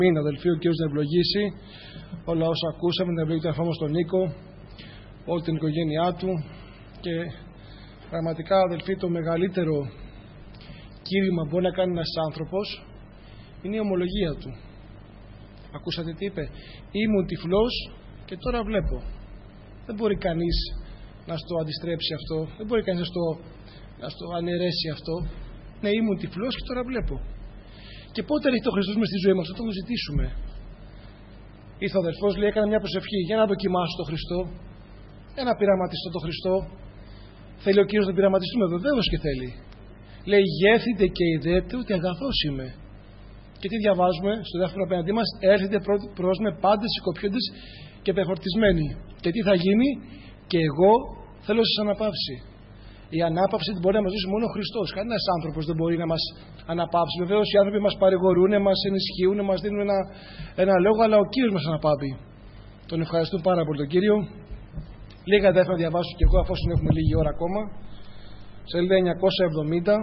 Μην αδελφοί, ο Κύριος να ευλογήσει όλα όσα ακούσαμε, να ευλογεί τον ερχόμενο στον Νίκο, όλη την οικογένειά του. Και πραγματικά, αδελφοί, το μεγαλύτερο κήρυγμα που μπορεί να κάνει ένας άνθρωπος είναι η ομολογία του. Ακούσατε τι είπε? Ήμουν τυφλός και τώρα βλέπω. Δεν μπορεί κανείς να στο αντιστρέψει αυτό, δεν μπορεί κανείς να στο αναιρέσει αυτό. Ναι, ήμουν τυφλός και τώρα βλέπω. Και πότε έρχεται ο Χριστός μες στη ζωή μας? Όταν το ζητήσουμε. Ήρθε ο αδελφός, λέει, έκανα μια προσευχή για να δοκιμάσω τον Χριστό, για να πειραματιστώ τον Χριστό. Θέλει ο Κύριος να πειραματιστούμε? Βεβαίως και θέλει. Λέει, γεύθητε και ειδέτε ότι αγαθός είμαι. Και τι διαβάζουμε στο δεύτερο απέναντί μας? Έρχεται προς με πάντες σηκωπιόντες και πεφορτισμένοι. Και τι θα γίνει? Και εγώ θέλω σας αναπαύσει. Η ανάπαυση την μπορεί να μας δώσει μόνο ο Χριστός. Κανένας άνθρωπος δεν μπορεί να μας αναπαύσει. Βεβαίως οι άνθρωποι μας παρηγορούν, μας ενισχύουν, μας δίνουν ένα λόγο, αλλά ο Κύριος μας αναπαύει. Τον ευχαριστούμε πάρα πολύ τον Κύριο. Λίγα δεύτερα να διαβάσω και εγώ, αφόσον έχουμε λίγη ώρα ακόμα. Σελίδα 970.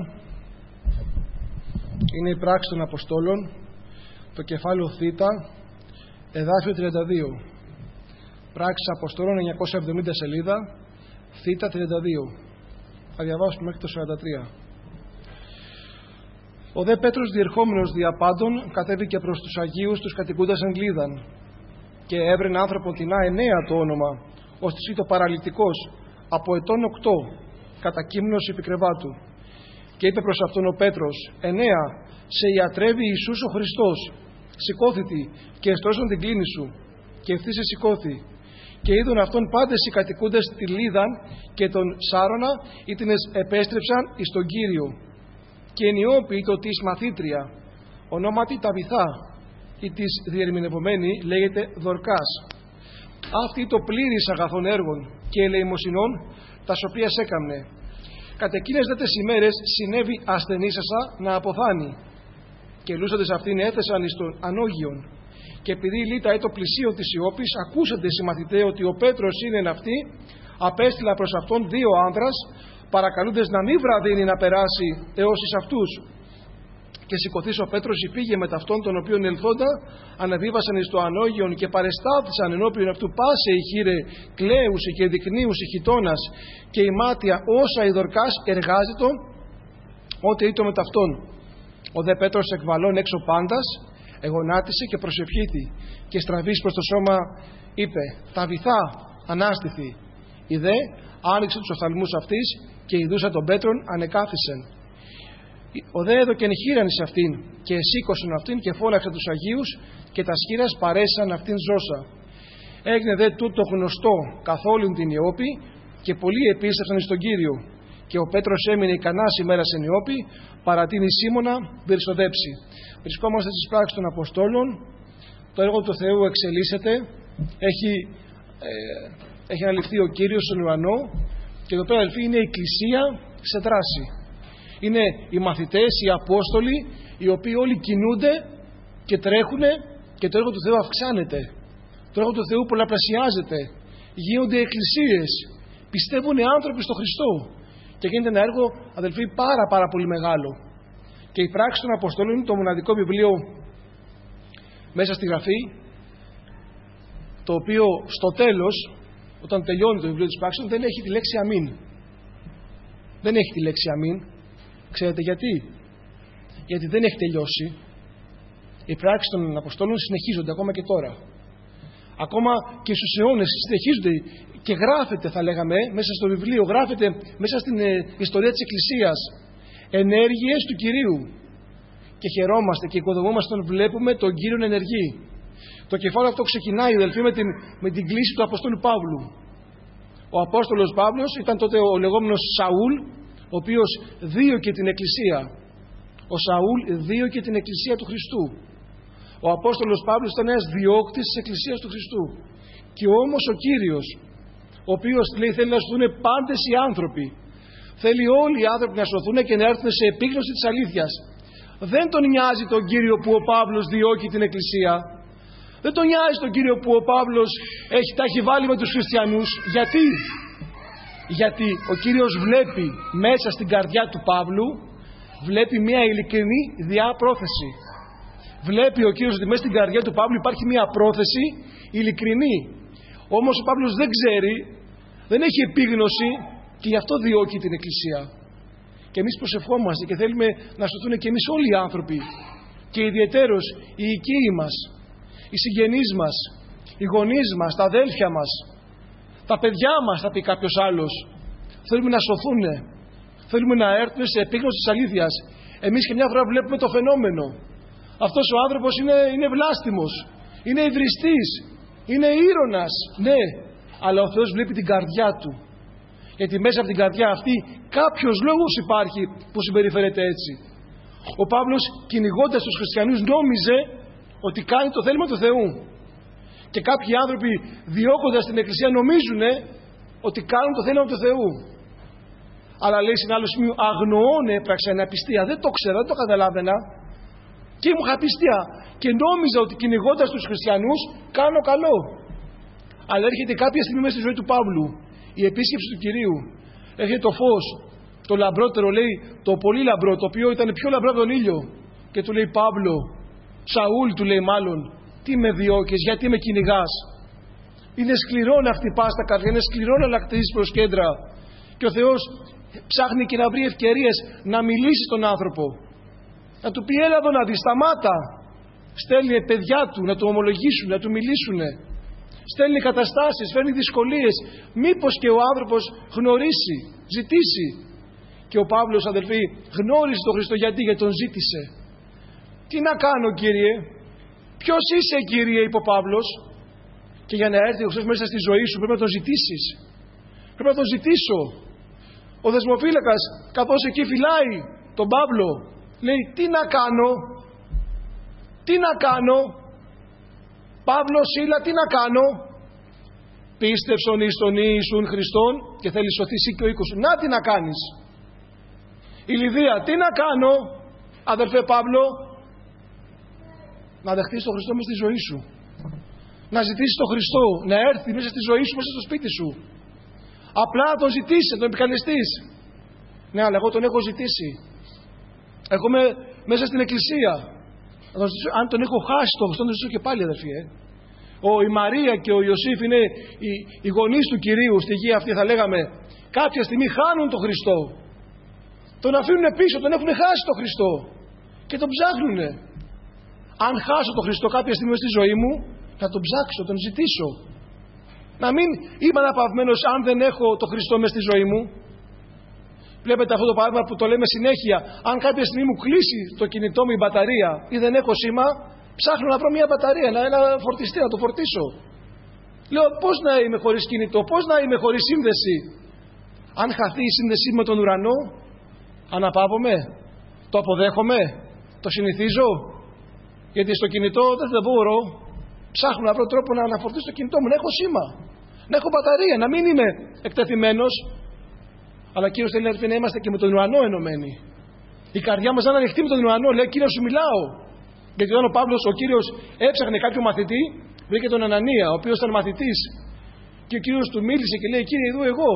Είναι η πράξη των Αποστόλων, το κεφάλαιο Θ, εδάφιο 32. Πράξη Αποστόλων, 970 σελίδα, Θ 32. Θα διαβάσουμε μέχρι το 43. Ο δε Πέτρος, διερχόμενος δια πάντων, κατέβηκε προς τους Αγίους τους κατοικούντας εν Λίδαν, και έβρενε άνθρωπο τεινά Ενέα το όνομα, ως της ήτο παραλυτικός, από ετών 8, κατά κύμνος επικρεβάτου. Και είπε προς αυτόν ο Πέτρος, Ενέα, σε ιατρεύει Ιησούς ο Χριστός, σηκώθητη και εστρώσον την κλίνη σου. Και ευθύς σηκώθη. Και είδον αυτόν πάντες οι κατοικούντες τη Λίδαν και τον Σάρωνα, ήτινες επέστρεψαν εις τον Κύριο. Και ενιόπη το της μαθήτρια, ονόματι Ταβιθά, ή της διερμηνευομένη λέγεται Δορκάς. Αυτή το πλήρης αγαθών έργων και ελεημοσυνών, τας οποίας έκαμνε. Κατ' εκείνες δε τες ημέρες συνέβη ασθενήσασα να αποθάνει. Και λούσαντες αυτήν έθεσαν εις τον Ανώγιον. Και επειδή λίτα έτο πλησίον της Ιώπης, ακούσατε συμμαθητέ ότι ο Πέτρος είναι εν αυτή, απέστειλα προς αυτόν 2 άνδρας, παρακαλούντες να μην βραδύνει να περάσει έως εις αυτούς. Και σηκωθείς ο Πέτρος υπήγε με ταυτόν τον οποίον ελθόντα, αναβίβασαν εις το Ανώγιον και παρεστάθησαν ενώπιον αυτού πάσε η χείρε κλαίουσε και δεικνύουσε χιτώνας και η μάτια όσα η Δορκάς εργάζετο, ότε ήτο με ταυτόν. Ο δε Πέτρος εκβαλών έξω πάντας, εγωνάτισε και προσευχήθη και στραβής προς το σώμα είπε Ταβιθά, ανάστηθη. Η δε άνοιξε τους οφθαλμούς αυτής και ειδούσα τον Πέτρον ανεκάθισεν. Ο δε έδωκεν χείραν εις αυτήν και εσήκωσον αυτήν και φώναξε τους Αγίους και τα σχήρας παρέσαν αυτήν ζώσα. Έγινε δε τούτο γνωστό καθ' όλην την Ιώπη και πολλοί επίστευσαν εις τον Κύριο. Και ο Πέτρος έμεινε ικανάς ημέρας εν Ιώπη παρά την εις Σίμωνα περισσοδέψει. Βρισκόμαστε στις πράξεις των Αποστόλων. Το έργο του Θεού εξελίσσεται. Έχει αναλυφθεί ο Κύριος στον ουρανό και εδώ πέρα αδελφοί είναι η Εκκλησία σε δράση. Είναι οι μαθητές, οι Απόστολοι, οι οποίοι όλοι κινούνται και τρέχουν και το έργο του Θεού αυξάνεται. Το έργο του Θεού πολλαπλασιάζεται. Γίνονται εκκλησίες. Πιστεύουν οι άνθρωποι στο Χριστό. Και γίνεται ένα έργο, αδελφοί, πάρα πολύ μεγάλο. Και η πράξη των Αποστόλων είναι το μοναδικό βιβλίο μέσα στη Γραφή, το οποίο στο τέλος, όταν τελειώνει το βιβλίο της πράξης, δεν έχει τη λέξη αμήν. Δεν έχει τη λέξη αμήν. Ξέρετε γιατί? Γιατί δεν έχει τελειώσει. Οι πράξεις των Αποστόλων συνεχίζονται ακόμα και τώρα. Ακόμα και στους αιώνες συνεχίζονται και γράφεται, θα λέγαμε, μέσα στο βιβλίο, γράφεται μέσα στην ιστορία της Εκκλησίας ενέργειες του Κυρίου. Και χαιρόμαστε και οικοδομούμαστε όταν βλέπουμε τον Κύριο ενεργεί. Το κεφάλαιο αυτό ξεκινάει, αδελφοί, με την κλήση του Αποστόλου Παύλου. Ο Απόστολος Παύλος ήταν τότε ο λεγόμενος Σαούλ, ο οποίος δίωκε την Εκκλησία. Ο Σαούλ δίωκε την Εκκλησία του Χριστού. Ο Απόστολος Παύλος ήταν ένας διώκτης της Εκκλησίας του Χριστού. Και όμως ο Κύριος, ο οποίος λέει θέλει να σωθούν πάντες οι άνθρωποι, θέλει όλοι οι άνθρωποι να σωθούν και να έρθουν σε επίγνωση της αλήθειας. Δεν τον νοιάζει τον Κύριο που ο Παύλος διώκει την Εκκλησία. Δεν τον νοιάζει τον Κύριο που ο Παύλος τα έχει βάλει με τους χριστιανούς. Γιατί? Γιατί ο Κύριος βλέπει μέσα στην καρδιά του Παύλου, βλέπει μια ειλικρινή διάπροθεση. Βλέπει ο Κύριος ότι μέσα στην καρδιά του Παύλου υπάρχει μια πρόθεση ειλικρινή. Όμως ο Παύλος δεν ξέρει, δεν έχει επίγνωση και γι' αυτό διώκει την Εκκλησία. Και εμείς προσευχόμαστε και θέλουμε να σωθούν και εμείς όλοι οι άνθρωποι, και ιδιαιτέρως οι οικοί μας, οι συγγενείς μας, οι γονείς μας, τα αδέλφια μας, τα παιδιά μας, θα πει κάποιος άλλος. Θέλουμε να σωθούν. Θέλουμε να έρθουν σε επίγνωση της αλήθειας. Εμείς και μια φορά βλέπουμε το φαινόμενο. Αυτός ο άνθρωπος είναι βλάστημος, είναι υβριστής, είναι ήρωνας, ναι, αλλά ο Θεός βλέπει την καρδιά του. Γιατί μέσα από την καρδιά αυτή κάποιος λόγος υπάρχει που συμπεριφέρεται έτσι. Ο Παύλος, κυνηγώντας τους χριστιανούς, νόμιζε ότι κάνει το θέλημα του Θεού. Και κάποιοι άνθρωποι, διώκοντας την Εκκλησία, νομίζουν ότι κάνουν το θέλημα του Θεού. Αλλά λέει σε ένα άλλο σημείο, αγνοών έπραξα εν απιστία. Δεν το ξέρα, δεν το καταλάβαινα. Και ήμουν απιστία. Και νόμιζα ότι κυνηγώντας τους χριστιανούς κάνω καλό. Αλλά έρχεται κάποια στιγμή μέσα στη ζωή του Παύλου η επίσκεψη του Κυρίου. Έρχεται το φως, το λαμπρότερο, λέει, το πολύ λαμπρό, το οποίο ήταν πιο λαμπρό από τον ήλιο. Και του λέει, Παύλο, Σαούλ, του λέει μάλλον, τι με διώκεις, γιατί με κυνηγάς? Είναι σκληρό να χτυπάς τα καρδιά, είναι σκληρό να λακτήσεις προς κέντρα. Και ο Θεός ψάχνει και να βρει ευκαιρίες να μιλήσει στον άνθρωπο. Να του πει, έλα εδώ να δεις, σταμάτα. Στέλνει παιδιά του να του ομολογήσουν, να του μιλήσουν. Στέλνει καταστάσεις, φέρνει δυσκολίες. Μήπως και ο άνθρωπος γνωρίσει, ζητήσει. Και ο Παύλος, αδελφοί, γνώρισε τον Χριστό. Γιατί τον ζήτησε. Τι να κάνω, Κύριε? Ποιος είσαι, Κύριε? είπε ο Παύλος. Και για να έρθει ο Χριστός μέσα στη ζωή σου πρέπει να τον ζητήσεις. Πρέπει να τον ζητήσω. Ο δεσμοφύλακας, καθώς εκεί φυλάει τον Παύλο, λέει, τι να κάνω? Τι να κάνω? Παύλο, Σίλα, τι να κάνω? Πίστευσον εις τον Ιησούν Χριστόν και θέλεις σωθεί εσύ και ο οίκος σου. Να, τι να κάνεις? Η Λιδία, τι να κάνω? Αδερφέ Παύλο, να δεχτείς τον Χριστό μέσα στη ζωή σου. Να ζητήσεις τον Χριστό να έρθει μέσα στη ζωή σου, μέσα στο σπίτι σου. Απλά να τον ζητήσεις, να τον επικαλεστείς. Ναι, αλλά εγώ τον έχω ζητήσει. Έρχομαι μέσα στην εκκλησία. Αν τον έχω χάσει τον Χριστό, τον ζητήσω και πάλι, αδερφοί. Η Μαρία και ο Ιωσήφ είναι οι γονείς του Κυρίου στη γη αυτή, θα λέγαμε. Κάποια στιγμή χάνουν τον Χριστό. Τον αφήνουν πίσω, τον έχουν χάσει τον Χριστό. Και τον ψάχνουνε. Αν χάσω τον Χριστό κάποια στιγμή στη ζωή μου, να τον ψάξω, τον ζητήσω. Να μην είμαι αναπαυμένος αν δεν έχω τον Χριστό μες στη ζωή μου. Βλέπετε αυτό το παράδειγμα που το λέμε συνέχεια. Αν κάποια στιγμή μου κλείσει το κινητό μου η μπαταρία ή δεν έχω σήμα, ψάχνω να βρω μια μπαταρία, ένα φορτιστή, να το φορτίσω. Λέω, πώς να είμαι χωρίς κινητό, πώς να είμαι χωρίς σύνδεση? Αν χαθεί η σύνδεσή με τον ουρανό, αναπαύομαι, το αποδέχομαι, το συνηθίζω. Γιατί στο κινητό δεν μπορώ. Ψάχνω να βρω τρόπο να αναφορτήσω το κινητό μου, να έχω σήμα, να έχω μπαταρία, να μην είμαι εκτεθειμένος. Αλλά ο Κύριος θέλει να είμαστε και με τον ουρανό ενωμένοι. Η καρδιά μας να είναι ανοιχτή με τον ουρανό. Λέει, Κύριε, σου μιλάω. Γιατί όταν ο Κύριος έψαχνε κάποιο μαθητή, βρήκε τον Ανανία, ο οποίος ήταν μαθητής. Και ο Κύριος του μίλησε και λέει, Κύριε, ειδού εγώ.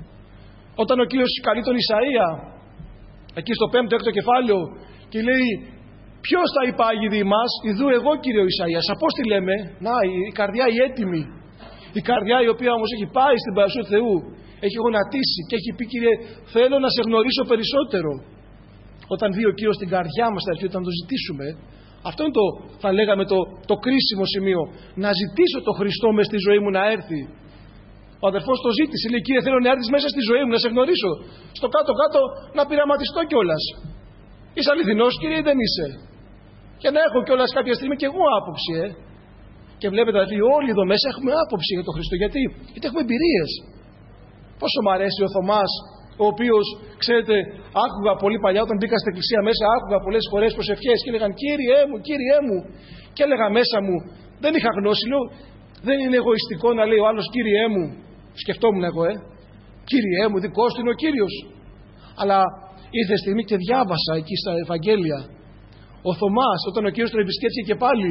Όταν ο Κύριος καλεί τον Ισαΐα, εκεί στο 5ο-6ο κεφάλαιο, και λέει, ποιος θα υπάγει δι' μας? Ειδού εγώ, Κύριε ο Ισαΐας. Πώς τη λέμε? Να, η καρδιά η έτοιμη. Η καρδιά η οποία όμως έχει πάει στην παρουσία του Θεού. Έχει γονατίσει και έχει πει, Κύριε, θέλω να σε γνωρίσω περισσότερο. Όταν δει ο Κύριος την καρδιά μας, θα έρθει όταν το ζητήσουμε. Αυτό είναι θα λέγαμε το κρίσιμο σημείο. Να ζητήσω τον Χριστό μες στη ζωή μου να έρθει. Ο αδερφός το ζήτησε. Λέει, Κύριε, θέλω να έρθεις μέσα στη ζωή μου, να σε γνωρίσω. Στο κάτω-κάτω να πειραματιστώ κιόλας. Είσαι αληθινός, Κύριε, ή δεν είσαι? Και να έχω κιόλας κάποια στιγμή κι εγώ άποψη. Και βλέπετε ότι όλοι εδώ μέσα έχουμε άποψη για τον Χριστό. Γιατί έχουμε εμπειρίες. Πόσο μου αρέσει ο Θωμάς, ο οποίος, ξέρετε, άκουγα πολύ παλιά όταν μπήκα στην εκκλησία μέσα, άκουγα πολλές φορές προσευχές και έλεγαν Κύριέ μου, Κύριέ μου. Και έλεγα μέσα μου, δεν είχα γνώση, λέω, δεν είναι εγωιστικό να λέει ο άλλος Κύριέ μου. Σκεφτόμουν εγώ, Κύριέ μου, δικός του είναι ο Κύριος. Αλλά ήρθε στιγμή και διάβασα εκεί στα Ευαγγέλια. Ο Θωμάς, όταν ο Κύριος τον επισκέφθηκε και πάλι,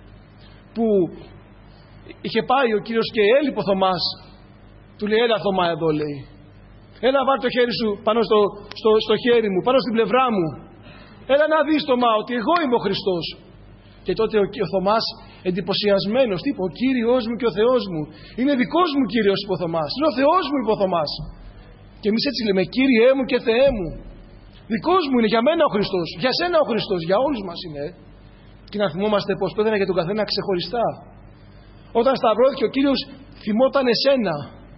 που είχε πάει ο Κύριος και έλειπε ο Θωμάς, του λέει, έλα Θωμά εδώ, λέει. Έλα βάλ το χέρι σου πάνω στο χέρι μου, πάνω στην πλευρά μου. Έλα να δεις, Θωμά, ότι εγώ είμαι ο Χριστός. Και τότε ο Θωμάς εντυπωσιασμένος είπε: «Ο Κύριος μου και ο Θεός μου». Είναι δικός μου Κύριος, είπε ο Θωμάς. Είναι ο Θεός μου, είπε ο Θωμάς. Και εμείς έτσι λέμε: Κύριέ μου και Θεέ μου. Δικός μου είναι, για μένα ο Χριστός. Για σένα ο Χριστός, για όλους μας είναι. Και να θυμόμαστε πως πέθανε για τον καθένα ξεχωριστά. Όταν σταυρώθηκε ο Κύριος, θυμόταν εσένα.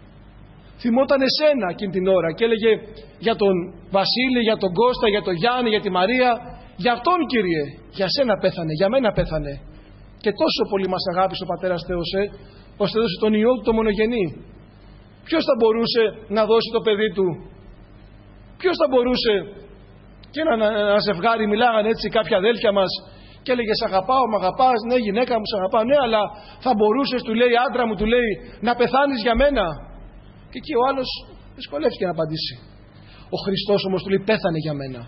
Θυμόταν εσένα εκείνη την ώρα και έλεγε για τον Βασίλη, για τον Κώστα, για τον Γιάννη, για τη Μαρία. Για αυτόν, Κύριε, για σένα πέθανε, για μένα πέθανε. Και τόσο πολύ μας αγάπησε ο Πατέρας Θεός, ώστε έδωσε τον Υιό του το μονογενή. Ποιος θα μπορούσε να δώσει το παιδί του? Ποιος θα μπορούσε? Και ένα ζευγάρι μιλάγανε έτσι κάποια αδέλφια μας και έλεγε: «Σ' αγαπάω, μ' αγαπάς?» «Ναι, γυναίκα μου, σ' αγαπάω». «Ναι, αλλά θα μπορούσες», του λέει, «άντρα μου», του λέει, «να πεθάνεις για μένα?» Και εκεί ο άλλος δυσκολεύτηκε να απαντήσει. Ο Χριστός όμως του λέει: «Πέθανε για μένα.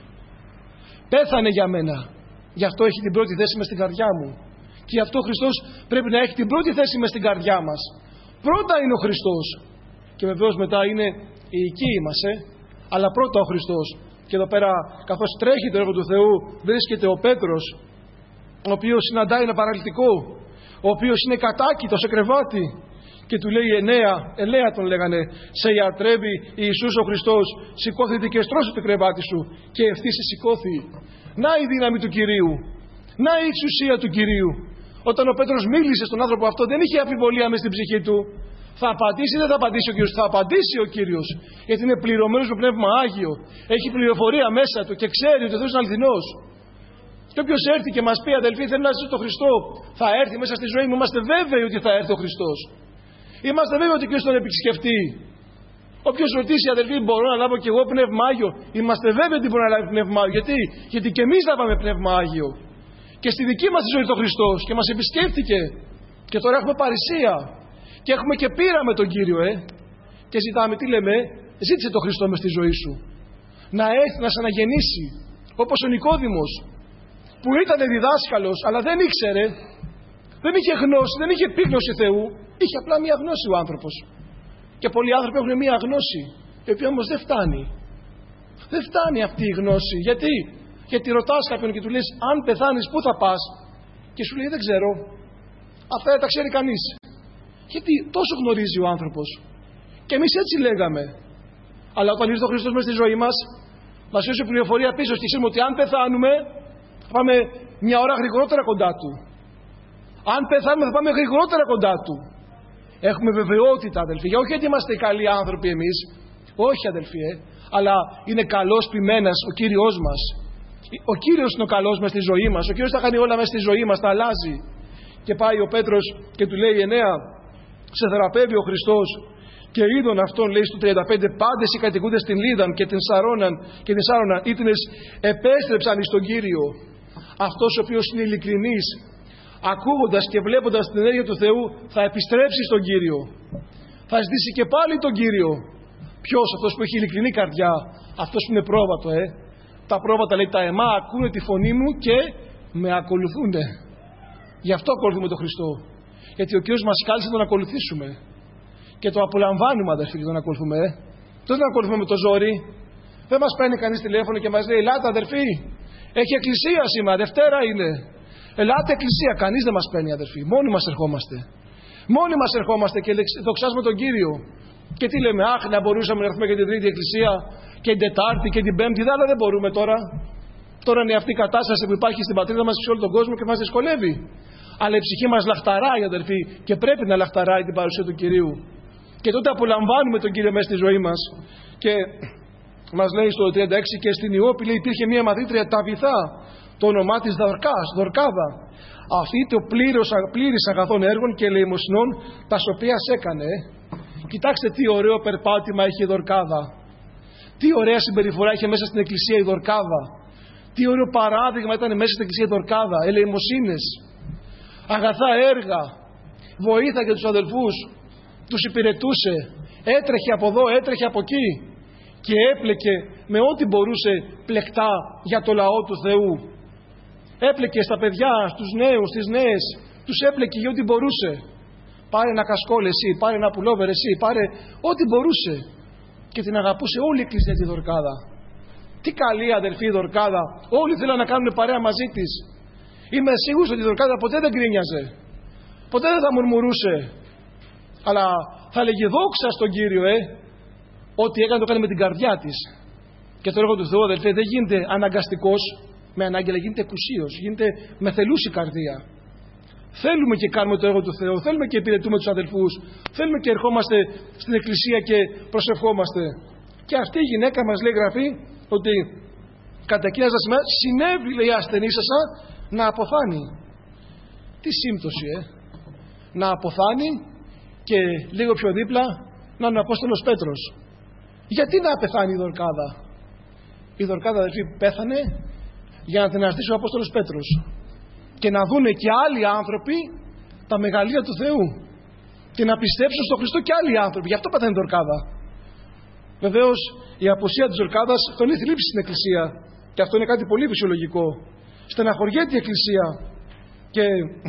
Πέθανε για μένα. Γι' αυτό έχει την πρώτη θέση μες στην καρδιά μου». Και γι' αυτό ο Χριστός πρέπει να έχει την πρώτη θέση μες στην καρδιά μας. Πρώτα είναι ο Χριστός. Και βεβαίως μετά είναι οι οικοί μας, αλλά πρώτα ο Χριστός. Και εδώ πέρα, καθώς τρέχει το έργο του Θεού, βρίσκεται ο Πέτρος, ο οποίος συναντάει ένα παραλυτικό, ο οποίος είναι κατάκητος σε κρεβάτι. Και του λέει: Ενέα τον λέγανε, «Σε ιατρεύει Ιησούς ο Χριστός, σηκώθηκε και στρώσε το κρεβάτι σου». Και ευθύς σηκώθη. Να η δύναμη του Κυρίου, να η εξουσία του Κυρίου. Όταν ο Πέτρος μίλησε στον άνθρωπο αυτό, δεν είχε αμφιβολία μες στην ψυχή του. Θα απαντήσει ή δεν θα απαντήσει ο Κύριος? Θα απαντήσει ο Κύριος, γιατί είναι πληρωμένος με Πνεύμα Άγιο. Έχει πληροφορία μέσα του και ξέρει ότι ο Θεός είναι αληθινός. Και όποιος έρθει και μας πει: «Αδελφοί, θέλω να ζήσω τον Χριστό», θα έρθει μέσα στη ζωή μου. Είμαστε βέβαιοι ότι θα έρθει ο Χριστός. Είμαστε βέβαιοι ότι ο Κύριος τον επισκεφτεί. Όποιος ρωτήσει: «Αδελφοί, μπορώ να λάβω κι εγώ Πνεύμα Άγιο?» Είμαστε βέβαιοι ότι μπορεί να λάβει Πνεύμα Άγιο. Γιατί και εμείς λάβαμε Πνεύμα Άγιο. Και στη δική μας ζωή το Χριστός και μας επισκέφτηκε. Και τώρα έχουμε παρησία. Και έχουμε και πείρα με τον Κύριο, Και ζητάμε, τι λέμε? Ζήτησε τον Χριστό μες στη ζωή σου. Να έρθει να σε αναγεννήσει. Όπως ο Νικόδημος, που ήταν διδάσκαλος, αλλά δεν ήξερε, δεν είχε γνώση, δεν είχε επίγνωση Θεού. Είχε απλά μία γνώση ο άνθρωπος. Και πολλοί άνθρωποι έχουν μία γνώση, η οποία όμως δεν φτάνει. Δεν φτάνει αυτή η γνώση. Γιατί ρωτάς κάποιον και του λες: «Αν πεθάνεις, πού θα πας?» Και σου λέει: «Δεν ξέρω». Αυτά δεν τα ξέρει κανείς. Γιατί τόσο γνωρίζει ο άνθρωπος. Και εμείς έτσι λέγαμε. Αλλά όταν ήρθε ο Χριστός μέσα στη ζωή μας, μας έδωσε πληροφορία πίσω και ξέρουμε ότι αν πεθάνουμε, θα πάμε μια ώρα γρηγορότερα κοντά του. Αν πεθάνουμε, θα πάμε γρηγορότερα κοντά του. Έχουμε βεβαιότητα, αδελφοί. Όχι γιατί είμαστε καλοί άνθρωποι εμείς. Όχι, αδελφοί, αλλά είναι καλός ποιμένας ο Κύριος μας. Ο Κύριος είναι ο καλός μες στη ζωή μας. Ο Κύριος τα κάνει όλα μες στη ζωή μας, τα αλλάζει. Και πάει ο Πέτρος και του λέει: «Ενέα, σε θεραπεύει ο Χριστός». Και είδον αυτόν, λέει στο 35, πάντες οι κατοικούντες την Λίδαν και την Σάρωναν ήτινες επέστρεψαν εις τον Κύριο. Αυτός ο οποίος είναι ειλικρινής, ακούγοντας και βλέποντας την ενέργεια του Θεού, θα επιστρέψει στον Κύριο. Θα ζητήσει και πάλι τον Κύριο. Ποιος? Αυτός που έχει ειλικρινή καρδιά. Αυτός που είναι πρόβατο, Τα πρόβατα, λέει, τα αιμά ακούνε τη φωνή μου και με ακολουθούν. Γι' αυτό ακολουθούμε τον Χριστό. Γιατί ο Κύριος μας κάλεσε να τον ακολουθήσουμε. Και το απολαμβάνουμε, αδερφοί, και τον ακολουθούμε. Δεν τον ακολουθούμε με το ζόρι. Δεν μας παίρνει κανείς τηλέφωνο και μας λέει: «Ελάτε, αδερφοί, έχει εκκλησία σήμερα, Δευτέρα είναι. Ελάτε εκκλησία». Κανείς δεν μας παίρνει, αδερφοί. Μόνοι μας ερχόμαστε. Μόνοι μας ερχόμαστε και δοξάζουμε τον Κύριο. Και τι λέμε? «Αχ, να μπορούσαμε να έρθουμε και την Τρίτη εκκλησία και την Τετάρτη και την Πέμπτη». Αλλά δεν μπορούμε τώρα. Τώρα είναι αυτή η κατάσταση που υπάρχει στην πατρίδα μας και σε όλο τον κόσμο και μας δυσκολεύει. Αλλά η ψυχή μας λαχταράει, αδερφοί, και πρέπει να λαχταράει την παρουσία του Κυρίου. Και τότε απολαμβάνουμε τον Κύριο μέσα στη ζωή μας. Και μας λέει στο 36: «Και στην Ιώπη υπήρχε μία μαθήτρια, Ταβιθά, το όνομά της Δορκάδα. Αυτή το πλήρης αγαθών έργων και ελεημοσυνών, τα οποία έκανε». Κοιτάξτε τι ωραίο περπάτημα είχε η Δορκάδα. Τι ωραία συμπεριφορά είχε μέσα στην εκκλησία η Δορκάδα. Τι ωραίο παράδειγμα ήταν μέσα στην εκκλησία η Δορκάδα. Ελεημοσύνες, αγαθά έργα, βοήθαγε τους αδελφούς, τους υπηρετούσε, έτρεχε από εδώ, έτρεχε από εκεί και έπλεκε με ό,τι μπορούσε πλεκτά για το λαό του Θεού. Έπλεκε στα παιδιά, στους νέους, στις νέες, τους έπλεκε για ό,τι μπορούσε. Πάρε ένα κασκόλ εσύ, πάρε ένα πουλόβερ εσύ, πάρε ό,τι μπορούσε. Και την αγαπούσε όλη η εκκλησία τη Δορκάδα. Τι καλή αδελφή η Δορκάδα. Όλοι θέλαν να κάνουν παρέα μαζί της. Είμαι σίγουρος ότι η Δορκάδα ποτέ δεν γκρίνιαζε. Ποτέ δεν θα μουρμουρούσε. Αλλά θα έλεγε δόξα στον Κύριο, ό,τι έκανε το έκανε με την καρδιά της. Και το έργο του Θεού, αδελφέ, δεν γίνεται αναγκαστικός με ανάγκη, αλλά γίνεται εκουσίως. Γίνεται με θελούση καρδία. Θέλουμε και κάνουμε το έργο του Θεού. Θέλουμε και υπηρετούμε τους αδελφούς. Θέλουμε και ερχόμαστε στην εκκλησία και προσευχόμαστε. Και αυτή η γυναίκα, μας λέει η Γραφή, ότι κατά εκείνας τις ημέρες συνέβη, λέει, ασθενήσασα να αποθάνει. Τι σύμπτωση, να αποθάνει και λίγο πιο δίπλα να είναι ο Απόστολος Πέτρος. Γιατί να πεθάνει η Δορκάδα? Η Δορκάδα, αδελφοί, πέθανε για να την αναστήσει ο Απόστολος Πέτρος και να δούνε και άλλοι άνθρωποι τα μεγαλεία του Θεού και να πιστέψουν στον Χριστό και άλλοι άνθρωποι. Γι' αυτό πέθανε η Δορκάδα. Βεβαίως η απουσία της Δορκάδας τονεί θλίψη στην Εκκλησία και αυτό είναι κάτι πολύ φυσιολογικό. Στεναχωριέται η Εκκλησία και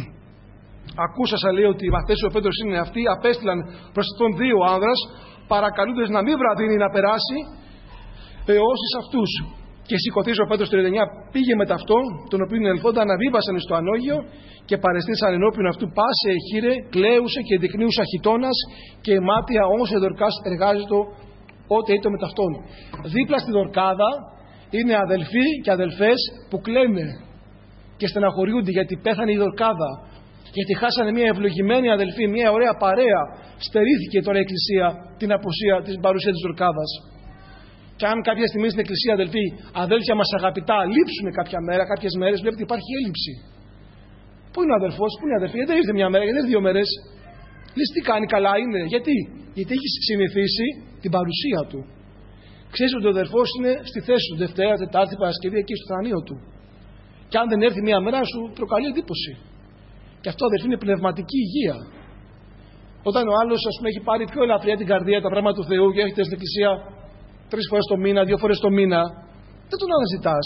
ακούσα λέει ότι οι μαθητές ο Πέτρος είναι αυτοί, απέστειλαν προς τον δύο άνδρας παρακαλούντες να μην βραδύνει να περάσει όσοι αυτούς. Και σηκωθείς ο Πέτρος 39 πήγε με ταυτόν, τον οποίο ελθόντα αναβίβασαν στο ανώγειο και παρεστήσαν ενώπιον αυτού πάσε εχείρε, κλαίουσε και δεικνύουσα χιτώνας και μάτια όμως η Δορκάς εργάζεται ό,τι ήτο με ταυτόν. Δίπλα στη Δορκάδα είναι αδελφοί και αδελφές που κλαίνε και στεναχωριούνται γιατί πέθανε η Δορκάδα. Γιατί χάσανε μια ευλογημένη αδελφή, μια ωραία παρέα. Στερήθηκε τώρα η Εκκλησία την απουσία, την παρουσία της Δορκάδας. Και αν κάποια στιγμή στην Εκκλησία, αδελφοί, αδέλφια μας αγαπητά, λείψουν κάποια μέρα, κάποιες μέρες, βλέπετε υπάρχει έλλειψη. Πού είναι ο αδελφός, πού είναι η αδελφή? Δεν ήρθε μια μέρα, δεν ήρθε 2 μέρες. Λες τι κάνει, καλά είναι. Γιατί έχει συνηθίσει την παρουσία του. Ξέρεις ότι ο αδελφός είναι στη θέση του Δευτέρα, Τετάρτη, Παρασκευή, εκεί στο θρανείο του. Και αν δεν έρθει μια μέρα, σου προκαλεί εντύπωση. Και αυτό, αδελφοί, είναι πνευματική υγεία. Όταν ο άλλος, ας πούμε, έχει πάρει πιο ελαφριά την καρδία, τα πράγματα του Θεού και έρχεται στην Εκκλησία 3 φορές το μήνα, 2 φορές το μήνα, δεν τον αναζητάς.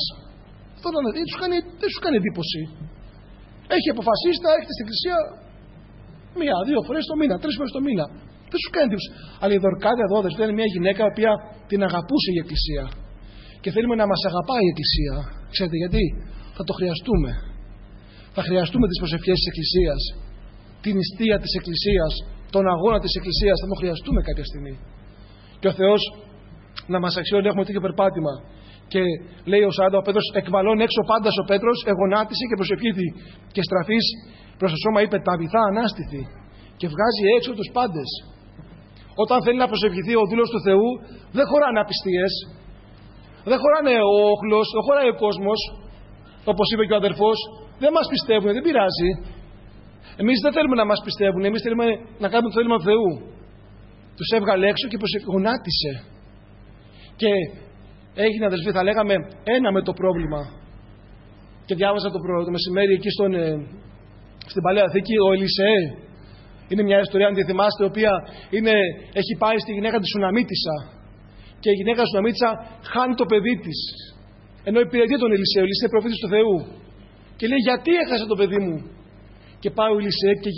Δεν σου κάνει εντύπωση. Έχει αποφασίσει να έρχεται στην Εκκλησία 1-2 φορές το μήνα, 3 φορές το μήνα. Δεν σου κάνει εντύπωση. Αλλά η Δορκάδα εδώ, αδελφοί, είναι μια γυναίκα η οποία την αγαπούσε η Εκκλησία. Και θέλουμε να μας αγαπάει η Εκκλησία. Ξέρετε γιατί? Θα το χρειαστούμε. Θα χρειαστούμε τις προσευχές της Εκκλησίας, την νηστεία της Εκκλησίας, τον αγώνα της Εκκλησίας. Θα το χρειαστούμε κάποια στιγμή. Και ο Θεός να μας αξιώνει, έχουμε τέτοιο περπάτημα. Και λέει ο 40 ο Πέτρος, εκβαλών έξω πάντας ο Πέτρος, εγωνάτισε και προσευχήθη. Και στραφής προς το σώμα είπε, Ταβιθά ανάστηθη. Και βγάζει έξω τους πάντες. Όταν θέλει να προσευχηθεί ο δούλος του Θεού, δεν χωράνε απιστίες, δεν χωράνε ο όχλος, δεν χωράει ο κόσμος, όπως είπε και ο αδερφός. Δεν μας πιστεύουν, δεν πειράζει. Εμείς δεν θέλουμε να μας πιστεύουν, εμείς θέλουμε να κάνουμε το θέλημα του Θεού. Τους έβγαλε έξω και γονάτισε. Και έγινε, αδελφοί, θα λέγαμε, ένα με το πρόβλημα. Και διάβαζα το μεσημέρι εκεί στην Παλαιά Θήκη, ο Ελισεέ. Είναι μια ιστορία, αν τη θυμάστε, η οποία έχει πάει στη γυναίκα της Σουναμίτισσα. Και η γυναίκα της Σουναμίτισσα χάνει το παιδί της. Ενώ υπηρετεί τον Ελισεέ, ο Ελισεέ προφήτης του Θεού. Και λέει, γιατί έχασα το παιδί μου? Και πάει ο Ελισεέ και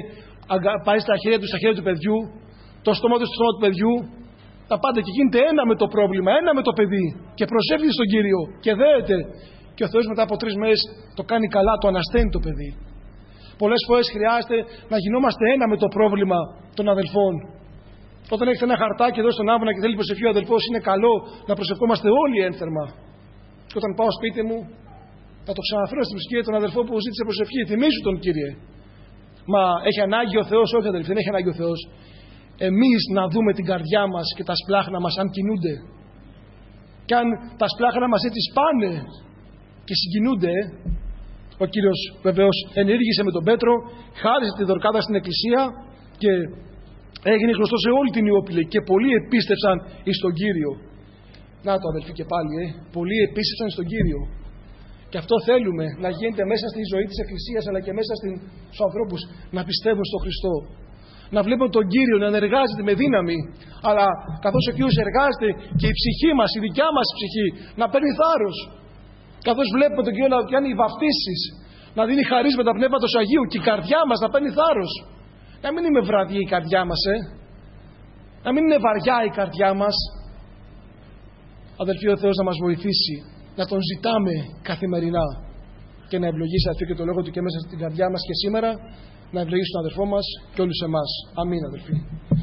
πάει στα χέρια του παιδιού, το στόμα του στο στόμα του παιδιού, τα πάντα, και γίνεται ένα με το πρόβλημα, ένα με το παιδί. Και προσεύχεται στον Κύριο και δέεται. Και ο Θεός μετά από 3 μέρες το κάνει καλά, το ανασταίνει το παιδί. Πολλές φορές χρειάζεται να γινόμαστε ένα με το πρόβλημα των αδελφών. Όταν έχετε ένα χαρτάκι εδώ στον άμβονα και θέλει προσευχή ο αδελφός, είναι καλό να προσευχόμαστε όλοι ένθερμα. Και όταν πάω σπίτι μου, θα το ξαναφέρω στην ψυχή τον αδελφό που ζήτησε προσευχή. Θυμήσου τον, Κύριε. Μα έχει ανάγκη ο Θεός? Όχι, αδελφοί, δεν έχει ανάγκη ο Θεός. Εμείς να δούμε την καρδιά μας και τα σπλάχνα μας αν κινούνται. Και αν τα σπλάχνα μας έτσι σπάνε και συγκινούνται, ο Κύριος βεβαίως ενήργησε με τον Πέτρο, χάρισε τη Δορκάδα στην Εκκλησία και έγινε γνωστό σε όλη την Ιόπηλη και πολλοί επίστευσαν εις τον Κύριο. Να το, αδελφοί, και πάλι, πολλοί επίστευσαν στον Κύριο. Και αυτό θέλουμε να γίνεται μέσα στη ζωή της Εκκλησίας, αλλά και μέσα στους ανθρώπους να πιστεύουν στον Χριστό. Να βλέπουν τον Κύριο να ενεργάζεται με δύναμη, αλλά καθώς ο Κύριος εργάζεται και η ψυχή μας, η δικιά μας ψυχή, να παίρνει θάρρος. Καθώς βλέπουμε τον Κύριο να κάνει βαφτίσεις, να δίνει χαρίσματα Πνεύματος Αγίου και η καρδιά μας να παίρνει θάρρος. Να μην είναι βραδιά η καρδιά μας, να μην είναι βαριά η καρδιά μας. Αδελφοί, ο Θεός να μας βοηθήσει να τον ζητάμε καθημερινά. και να ευλογήσει αδελφοί και το λόγο του και μέσα στην καρδιά μας και σήμερα, να ευλογήσει τον αδερφό μας και όλους εμάς. Αμήν, αδελφοί.